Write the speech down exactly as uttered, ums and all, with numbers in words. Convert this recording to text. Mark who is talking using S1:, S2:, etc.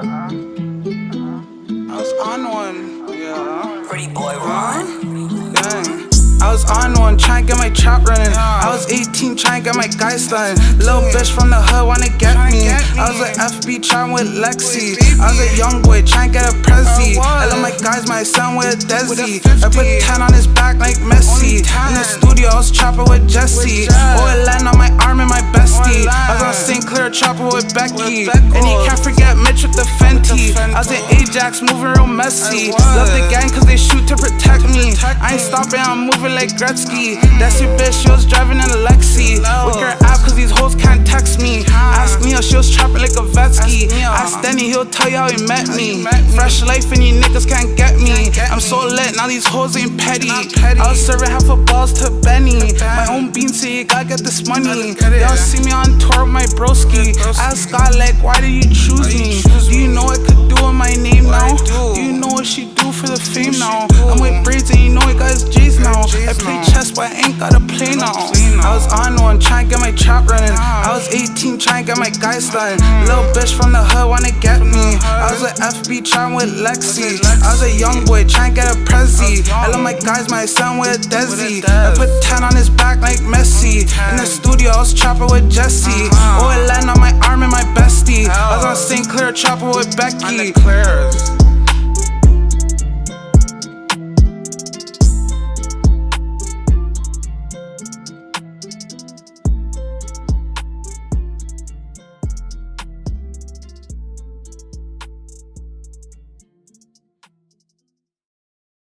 S1: I was on one, yeah.
S2: Pretty boy Ron.
S1: Gang. I was on one, trying to get my trap running. I was eighteen, trying to get my guys started. Little bitch from the hood wanna get me. I was like F B trying with Lexi. I was a young boy trying to get a Prezi. I love my guys, my son with a Desi. I put ten on his back like Messi. In the studio, I was chopping with Jesse. Oh, it land on my arm and my bestie. I was on Saint Clair chopping with Becky. And you can't forget Mitch with the Fenty. I was in Ajax moving real messy. Love the gang cause they shoot to protect me. I ain't stopping, I'm moving like Gretzky. That's your bitch, she was driving in a Lexi. With her app cause these hoes can't text me. Ask Neil, she was trapping like a Vetsky. Ask Denny, he'll tell you how he met me. Fresh life and you niggas can't get me. I'm so lit, now these hoes ain't petty. I was serving half a balls to Benny. My own bean, so you gotta get this money. Y'all see me on tour with my broski. Ask God like, why did you choose me? Do you know what I could do with my name now? Do you know what she do for the fame now? I'm with braids and you know he got his J's now. I play chess but I ain't gotta play now. I was on one, trying to get my trap running. I was eighteen, trying to get my guys started. Little bitch from the hood wanna get me. I was like F B trying with Lexi. I was a young boy trying to get a Prezi. I love my guys, my son with a Desi. I put ten on his back like Messi. In the studio, I was chopping with Jesse. Oh, it land on my arm and my bestie. I was on Saint Clair chopping with Becky.